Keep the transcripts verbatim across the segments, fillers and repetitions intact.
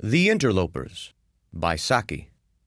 The Interlopers by Saki.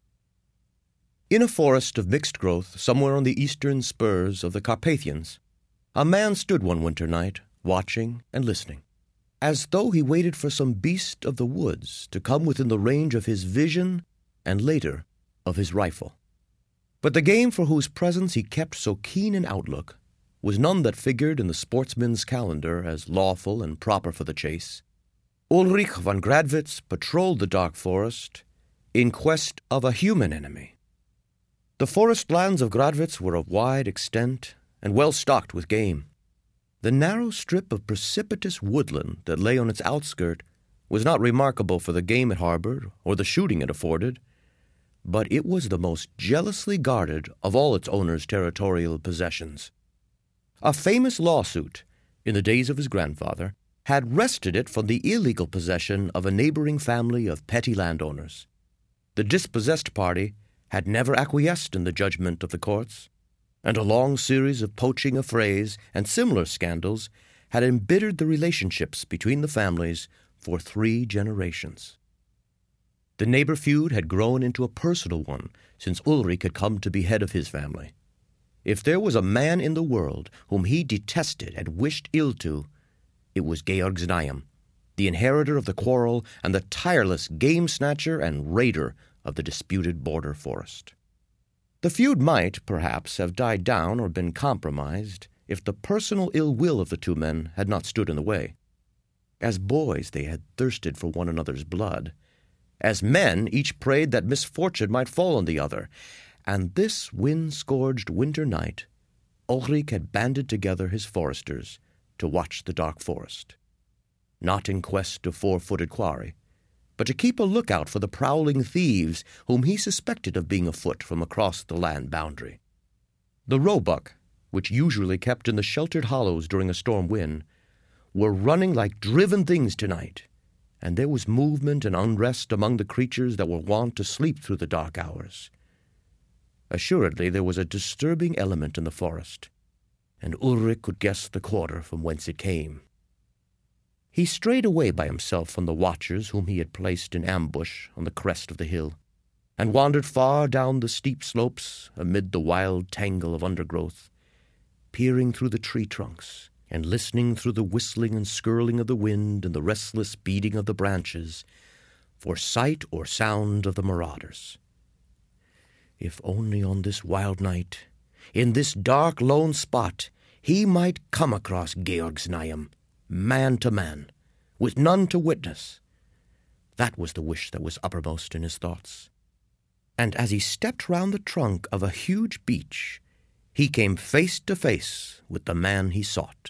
In a forest of mixed growth, somewhere on the eastern spurs of the Carpathians, a man stood one winter night, watching and listening, as though he waited for some beast of the woods to come within the range of his vision and later of his rifle. But the game for whose presence he kept so keen an outlook was none that figured in the sportsman's calendar as lawful and proper for the chase. Ulrich von Gradwitz patrolled the dark forest in quest of a human enemy. The forest lands of Gradwitz were of wide extent and well stocked with game. The narrow strip of precipitous woodland that lay on its outskirt was not remarkable for the game it harbored or the shooting it afforded, but it was the most jealously guarded of all its owner's territorial possessions. A famous lawsuit, in the days of his grandfather, had wrested it from the illegal possession of a neighboring family of petty landowners. The dispossessed party had never acquiesced in the judgment of the courts, and a long series of poaching affrays and similar scandals had embittered the relationships between the families for three generations. The neighbor feud had grown into a personal one since Ulrich had come to be head of his family. If there was a man in the world whom he detested and wished ill to, it was Georg Znaeym, the inheritor of the quarrel and the tireless game-snatcher and raider of the disputed border forest. The feud might, perhaps, have died down or been compromised if the personal ill will of the two men had not stood in the way. As boys, they had thirsted for one another's blood. As men, each prayed that misfortune might fall on the other, and this wind-scourged winter night, Ulrich had banded together his foresters to watch the dark forest, not in quest of four-footed quarry, but to keep a lookout for the prowling thieves whom he suspected of being afoot from across the land boundary. The roebuck, which usually kept in the sheltered hollows during a storm wind, were running like driven things tonight, and there was movement and unrest among the creatures that were wont to sleep through the dark hours. Assuredly there was a disturbing element in the forest, and Ulrich could guess the quarter from whence it came. He strayed away by himself from the watchers whom he had placed in ambush on the crest of the hill, and wandered far down the steep slopes amid the wild tangle of undergrowth, peering through the tree trunks and listening through the whistling and skirling of the wind and the restless beating of the branches for sight or sound of the marauders. If only on this wild night, in this dark, lone spot, he might come across Georg Znaeym, man to man, with none to witness. That was the wish that was uppermost in his thoughts. And as he stepped round the trunk of a huge beech, he came face to face with the man he sought.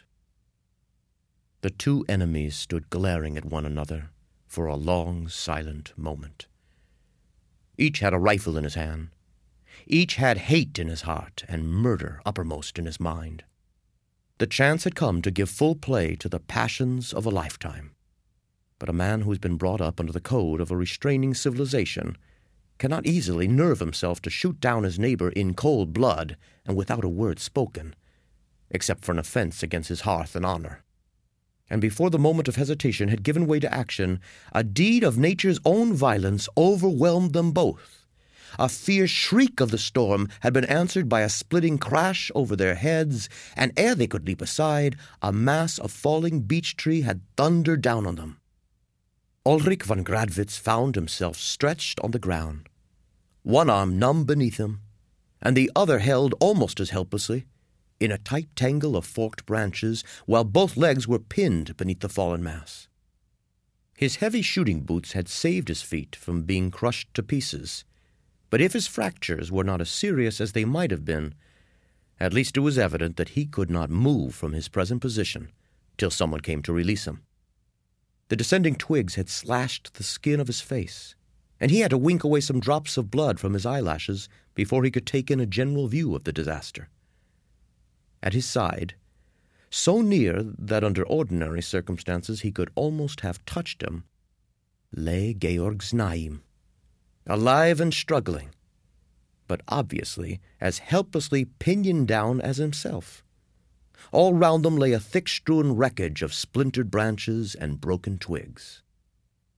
The two enemies stood glaring at one another for a long, silent moment. Each had a rifle in his hand. Each had hate in his heart and murder uppermost in his mind. The chance had come to give full play to the passions of a lifetime. But a man who has been brought up under the code of a restraining civilization cannot easily nerve himself to shoot down his neighbor in cold blood and without a word spoken, except for an offense against his hearth and honor. And before the moment of hesitation had given way to action, a deed of nature's own violence overwhelmed them both. A fierce shriek of the storm had been answered by a splitting crash over their heads, and ere they could leap aside, a mass of falling beech tree had thundered down on them. Ulrich von Gradwitz found himself stretched on the ground, one arm numb beneath him, and the other held almost as helplessly in a tight tangle of forked branches, while both legs were pinned beneath the fallen mass. His heavy shooting boots had saved his feet from being crushed to pieces, but if his fractures were not as serious as they might have been, at least it was evident that he could not move from his present position till someone came to release him. The descending twigs had slashed the skin of his face, and he had to wink away some drops of blood from his eyelashes before he could take in a general view of the disaster. At his side, so near that under ordinary circumstances he could almost have touched him, lay Georg Znaeym, alive and struggling, but obviously as helplessly pinioned down as himself. All round them lay a thick-strewn wreckage of splintered branches and broken twigs.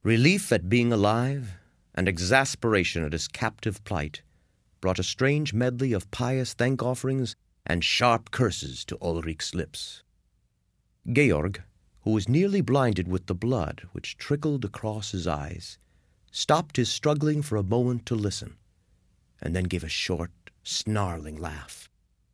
Relief at being alive and exasperation at his captive plight brought a strange medley of pious thank-offerings and sharp curses to Ulrich's lips. Georg, who was nearly blinded with the blood which trickled across his eyes, stopped his struggling for a moment to listen, and then gave a short, snarling laugh.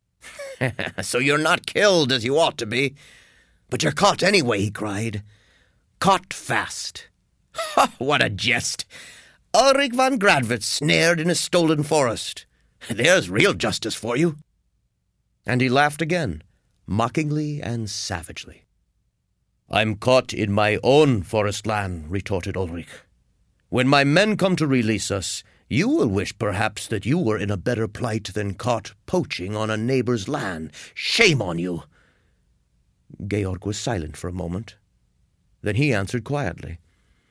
"So you're not killed as you ought to be, but you're caught anyway," he cried. "Caught fast. Ha, what a jest! Ulrich von Gradwitz snared in a stolen forest. There's real justice for you." And he laughed again, mockingly and savagely. "I'm caught in my own forest land," retorted Ulrich. "When my men come to release us, you will wish perhaps that you were in a better plight than caught poaching on a neighbor's land. Shame on you!" Georg was silent for a moment. Then he answered quietly.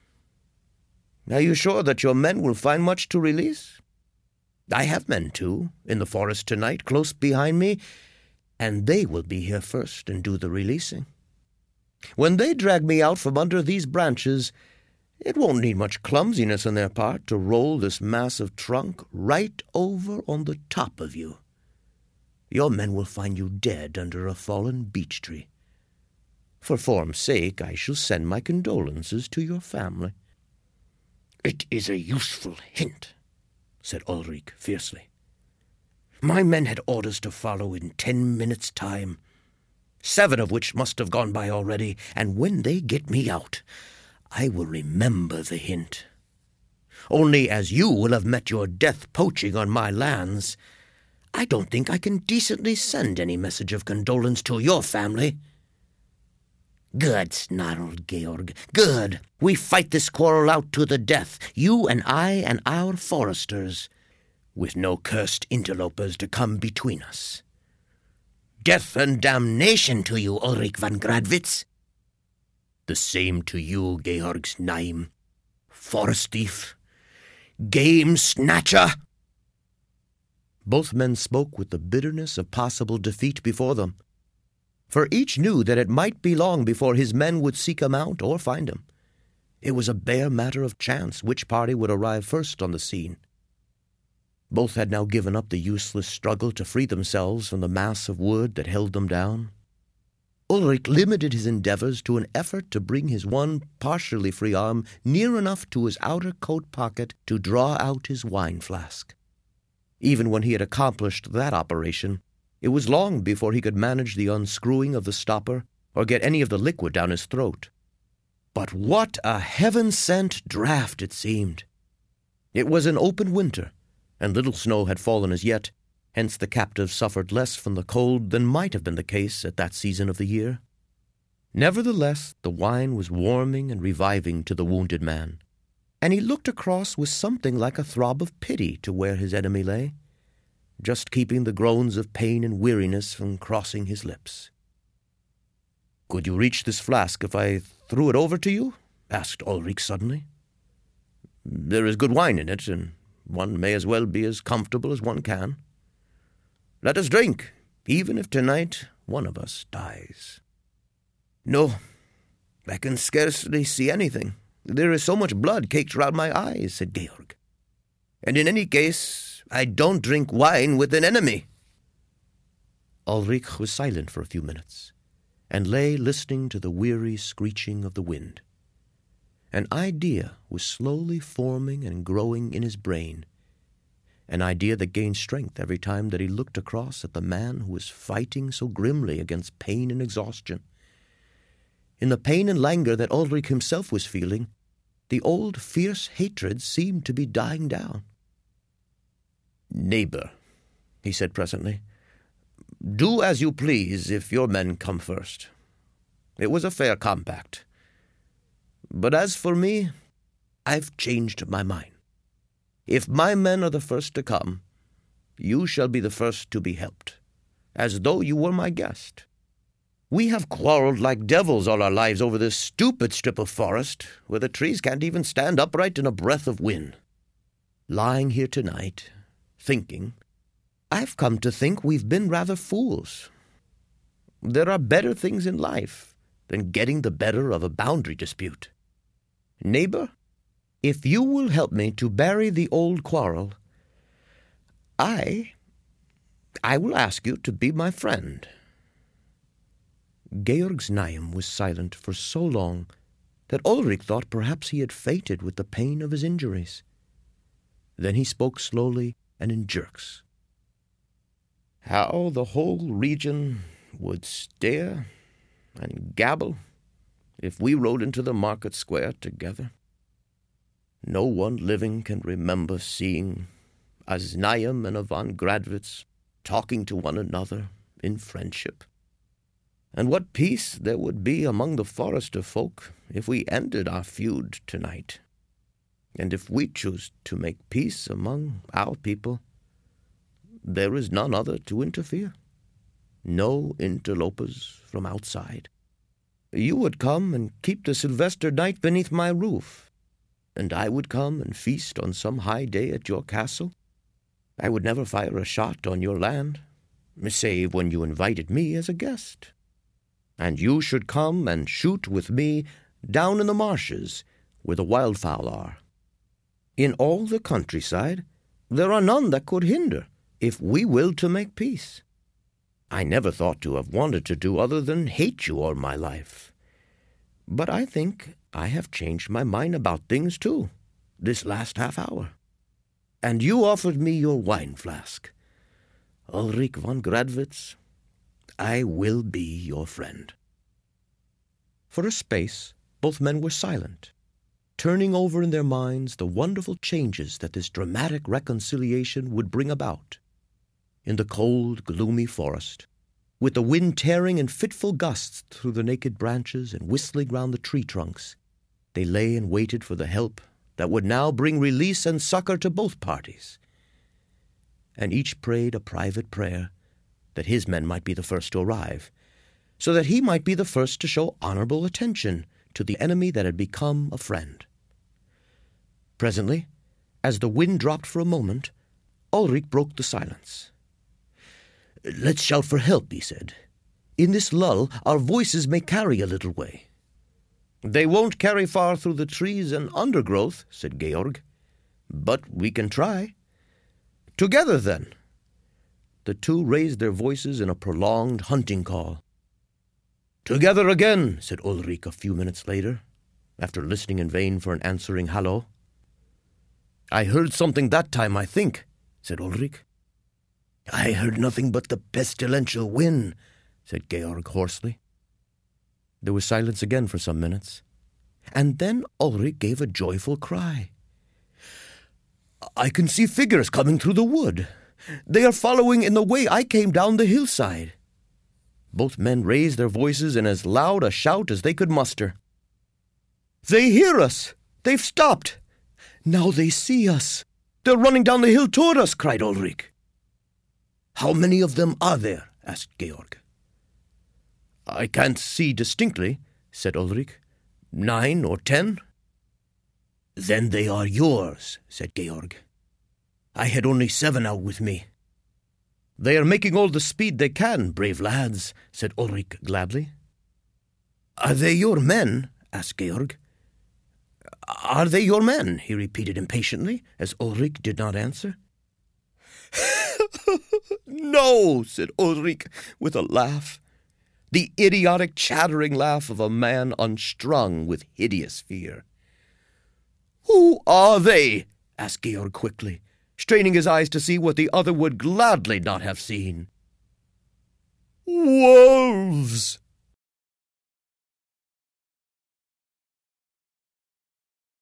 "Are you sure that your men will find much to release? I have men, too, in the forest tonight, close behind me, and they will be here first and do the releasing. When they drag me out from under these branches, it won't need much clumsiness on their part to roll this massive trunk right over on the top of you. Your men will find you dead under a fallen beech tree. For form's sake, I shall send my condolences to your family." "It is a useful hint," said Ulrich fiercely. "My men had orders to follow in ten minutes' time, seven of which must have gone by already, and when they get me out, I will remember the hint. Only as you will have met your death poaching on my lands, I don't think I can decently send any message of condolence to your family." "Good," snarled Georg. "Good. We fight this quarrel out to the death, you and I and our foresters, with no cursed interlopers to come between us. Death and damnation to you, Ulrich von Gradwitz." "The same to you, Georg Znaim, forest thief, game snatcher." Both men spoke with the bitterness of possible defeat before them, for each knew that it might be long before his men would seek him out or find him. It was a bare matter of chance which party would arrive first on the scene. Both had now given up the useless struggle to free themselves from the mass of wood that held them down. Ulrich limited his endeavors to an effort to bring his one partially free arm near enough to his outer coat pocket to draw out his wine flask. Even when he had accomplished that operation, it was long before he could manage the unscrewing of the stopper or get any of the liquid down his throat. But what a heaven-sent draught it seemed! It was an open winter, and little snow had fallen as yet, hence the captive suffered less from the cold than might have been the case at that season of the year. Nevertheless, the wine was warming and reviving to the wounded man, and he looked across with something like a throb of pity to where his enemy lay, just keeping the groans of pain and weariness from crossing his lips. "Could you reach this flask if I threw it over to you?" asked Ulrich suddenly. "There is good wine in it, and one may as well be as comfortable as one can. Let us drink, even if tonight one of us dies." "No, I can scarcely see anything. There is so much blood caked round my eyes," said Georg. "And in any case, I don't drink wine with an enemy." Ulrich was silent for a few minutes, and lay listening to the weary screeching of the wind. An idea was slowly forming and growing in his brain, an idea that gained strength every time that he looked across at the man who was fighting so grimly against pain and exhaustion. In the pain and languor that Ulrich himself was feeling, the old fierce hatred seemed to be dying down. "Neighbor," he said presently, "do as you please if your men come first. It was a fair compact. But as for me, I've changed my mind. If my men are the first to come, you shall be the first to be helped, as though you were my guest. We have quarreled like devils all our lives over this stupid strip of forest, where the trees can't even stand upright in a breath of wind. Lying here tonight, thinking, I've come to think we've been rather fools. There are better things in life than getting the better of a boundary dispute. Neighbor, If you will help me to bury the old quarrel, I, I will ask you to be my friend." Georg Znaeym was silent for so long that Ulrich thought perhaps he had fainted with the pain of his injuries. Then he spoke slowly and in jerks. "How the whole region would stare and gabble if we rode into the market square together. No one living can remember seeing a Znaeym and a von Gradwitz talking to one another in friendship. And what peace there would be among the Forrester folk if we ended our feud tonight. And if we choose to make peace among our people, there is none other to interfere. No interlopers from outside. You would come and keep the Sylvester night beneath my roof, and I would come and feast on some high day at your castle. I would never fire a shot on your land, save when you invited me as a guest. And you should come and shoot with me down in the marshes where the wildfowl are. In all the countryside, there are none that could hinder, if we willed to make peace. I never thought to have wanted to do other than hate you all my life. But I think I have changed my mind about things, too, this last half hour. And you offered me your wine flask. Ulrich von Gradwitz, I will be your friend." For a space, both men were silent, turning over in their minds the wonderful changes that this dramatic reconciliation would bring about. In the cold, gloomy forest, with the wind tearing in fitful gusts through the naked branches and whistling round the tree trunks, they lay and waited for the help that would now bring release and succor to both parties. And each prayed a private prayer that his men might be the first to arrive, so that he might be the first to show honorable attention to the enemy that had become a friend. Presently, as the wind dropped for a moment, Ulrich broke the silence. "Let's shout for help," he said. "In this lull our voices may carry a little way." "They won't carry far through the trees and undergrowth," said Georg. "But we can try. Together, then." The two raised their voices in a prolonged hunting call. "Together again," said Ulrich a few minutes later, after listening in vain for an answering hallo. "I heard something that time, I think," said Ulrich. "I heard nothing but the pestilential wind," said Georg hoarsely. There was silence again for some minutes, and then Ulrich gave a joyful cry. "I can see figures coming through the wood. They are following in the way I came down the hillside." Both men raised their voices in as loud a shout as they could muster. "They hear us! They've stopped! Now they see us! They're running down the hill toward us!" cried Ulrich. "How many of them are there?" asked Georg. "I can't see distinctly," said Ulrich. "Nine or ten." "Then they are yours," said Georg. "I had only seven out with me." "They are making all the speed they can, brave lads," said Ulrich gladly. "Are they your men?" asked Georg. "Are they your men?" he repeated impatiently, as Ulrich did not answer. "No," said Ulrich with a laugh, the idiotic chattering laugh of a man unstrung with hideous fear. "Who are they?" asked Georg quickly, straining his eyes to see what the other would gladly not have seen. "Wolves!"